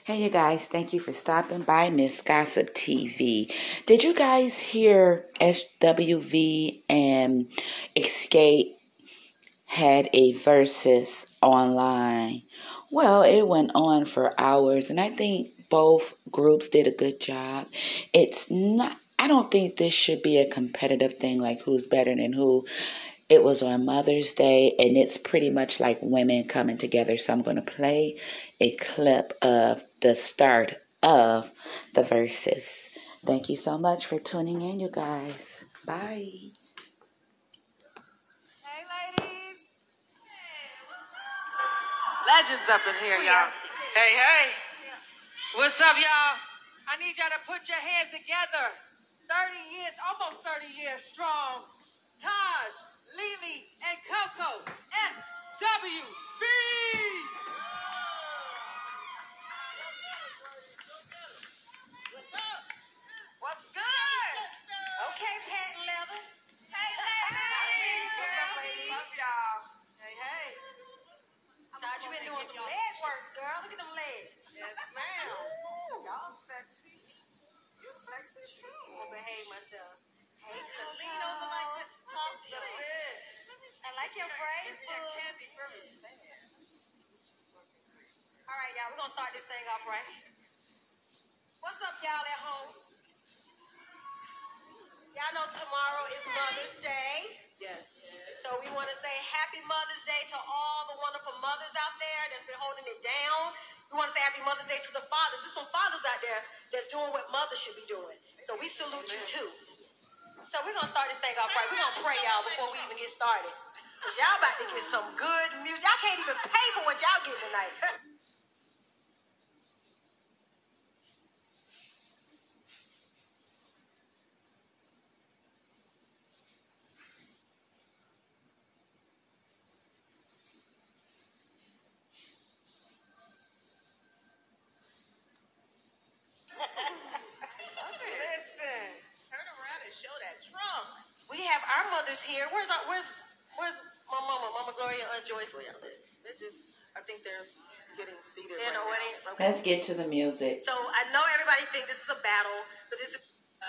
Hey, you guys, thank you for stopping by Miss Gossip TV. Did you guys hear SWV and Escape had a versus online? Well, it went on for hours, and I think both groups did a good job. It's not, I don't think this should be a competitive thing like who's better than who. It was on Mother's Day, and it's pretty much like women coming together. So I'm going to play a clip of the start of the verses. Thank you so much for tuning in, you guys. Bye. Hey, ladies. Legends up in here, y'all. Hey. What's up, y'all? I need y'all to put your hands together. 30 years, almost 30 years strong. Taj, Lily, and Coco, SWV. What's up? What's good? Okay, patent leather. Hey, ladies. What's up, ladies? Love y'all. Hey. Taj, you been doing some leg works, girl. Look at them legs. Yes, ma'am. Y'all sexy. You sexy too. I'm gonna behave myself. Hey, lean over like this. Talk to sis. I like your braids, boo. Candy from the stand. All right, y'all. We're gonna start this thing off right. What's up, y'all at home? Y'all know tomorrow is Mother's Day. Yes. So we want to say Happy Mother's Day to all the wonderful mothers out there that's been holding it down. We want to say Happy Mother's Day to the fathers. There's some fathers out there that's doing what mothers should be doing. So we salute you too. So we're going to start this thing off right. We're going to pray, y'all, before we even get started. Because y'all about to get some good music. Y'all can't even pay for what y'all get tonight. Listen, turn around and show that trunk. We have our mothers here. Where's my mama? Mama Gloria, Aunt Joyce, where y'all live? I think they're getting seated. In the audience. Okay. Let's get to the music. So I know everybody think this is a battle, but this is.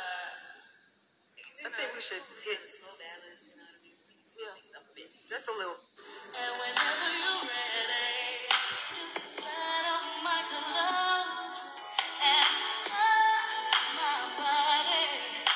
I think we should hit slow balance. You know what I mean? Yeah, just a little. And whenever you're ready, you can set up my gloves and touch my body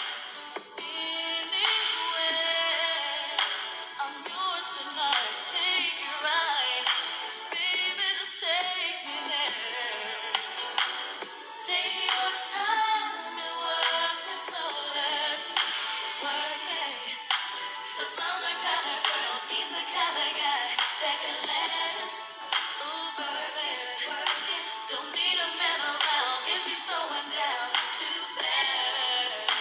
anywhere. I'm yours tonight. Take you right, baby. Just take me there. Take your time and work me slowly. Work it. 'Cause I'm the kind of girl, he's the kind of guy that can last. Ooh, baby. Work it. Don't need a man around if he's throwing down too fast.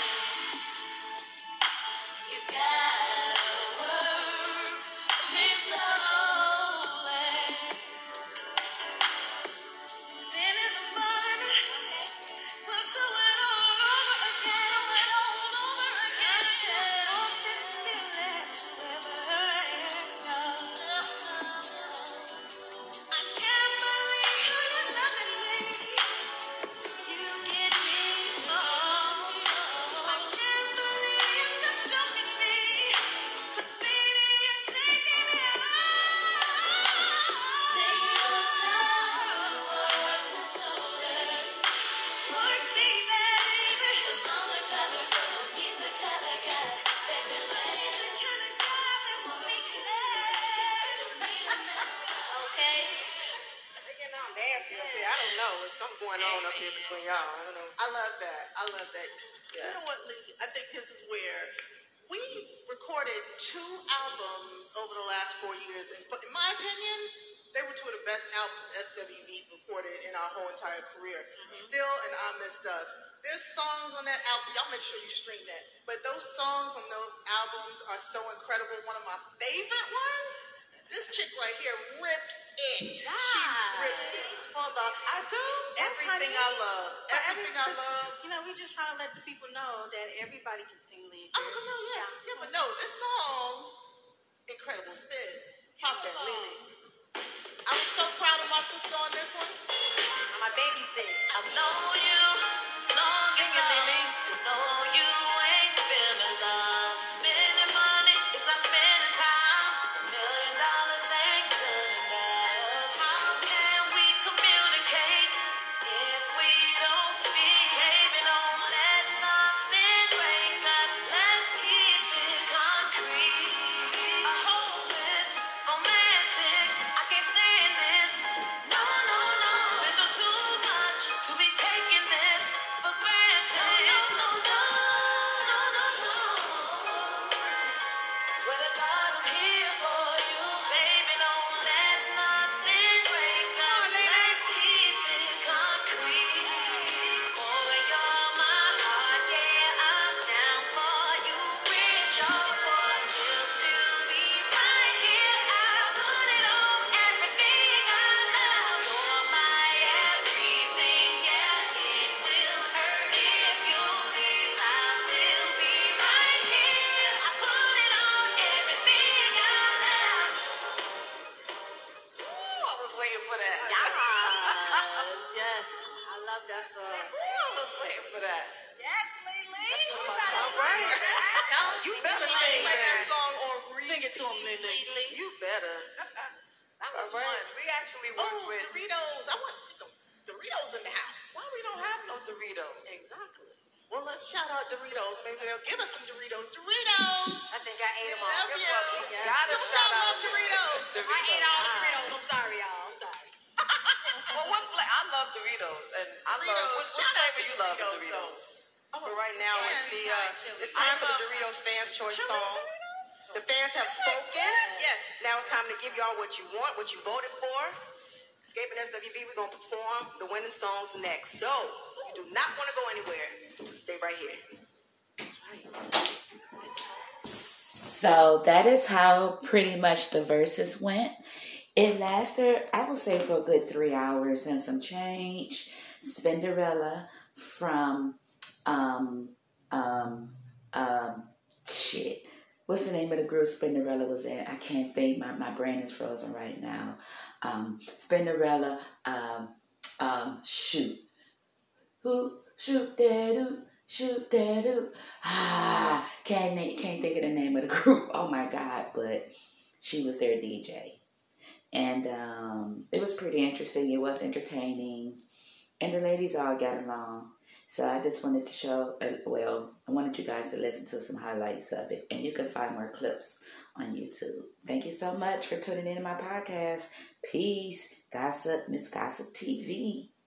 You gotta work me slowly. Then in the morning, we'll do it all over again. I want this feeling to ever end. I can't believe how you're loving me. You get me wrong. I can't believe you're still stroking me. 'Cause baby, you're taking me home. Take your time, work me slowly. Work me, baby. 'Cause I'm the kind of girl, he's the kind of guy that can last. The kind of guy that will make it last. Okay? They're getting all nasty up here. I don't know. There's something going on up here between y'all. I don't know. I love that. Yeah. You know what, Lee? I think this is where we recorded 2 albums over the last 4 years. And in my opinion, they were 2 of the best albums SWV recorded in our whole entire career. Still and I Miss Us. There's songs on that album. Y'all make sure you stream that. But those songs on those albums are so incredible. One of my favorite ones, this chick right here rips it. She rips it for the I do. everything I love. Everything I love. You know, we just trying to let the people know that everybody can sing lead. Oh, no, yeah, but no, this song, incredible spin. Pop that, Lily. I was so proud of my sister on this one. My baby I've known you long enough to know you ain't feeling love. Spending money is not spending time. $1,000,000 ain't good enough. How can we communicate if we don't speak? Baby, don't let nothing break us. Let's keep it concrete. I hope it's romantic. I can't stand this. No, no, no. Been through too much to be taking this for granted. No, no, no, no, no, no, no. Swear to God I'm here for you. Baby, don't let nothing break us. Let's keep it concrete. Boy, you're my heart, yeah, I'm down for you. Reach up for lips to be right here. I put it on everything I love. You're my everything, yeah. It will hurt if you leave. I'll still be right here. I put it on everything I love. Ooh, I was waiting for that. Yes. I love that song. Ooh, I was waiting for that. Yes, Lily. All right. You better sing that song on repeat. Sing it to him, Lily. You better. That was All right. fun. We actually worked Oh, with. Doritos. I want some Doritos in the house. Why we don't have no Doritos? Exactly. Well, let's shout out Doritos. Maybe they'll give us some Doritos. Doritos! I think I ate them all. Love Guess you. what? We gotta Don't shout y'all out love Doritos? I ate all the Doritos. I'm sorry, y'all. I'm sorry. Well, I love Doritos, and I love. Doritos. What Shout out flavor to you love in Doritos, Doritos? though. But right now it's it's time for the Doritos Fans Choice song. The fans have spoken. Yes. Now it's time to give y'all what you want, what you voted for. Escaping SWV, we're gonna perform the winning songs next. So you do not want to go anywhere. Stay right here. So that is how pretty much the verses went. It lasted, I would say, for a good 3 hours and some change. Spinderella from shit. What's the name of the group Spinderella was in? I can't think. My brain is frozen right now. Spinderella. Shoot. Who? Shoot that do. Shoot that do. Can't think of the name of the group. Oh my God! But she was their DJ, and it was pretty interesting. It was entertaining, and the ladies all got along. So I just wanted to show, I wanted you guys to listen to some highlights of it. And you can find more clips on YouTube. Thank you so much for tuning in to my podcast. Peace. Gossip, Miss Gossip TV.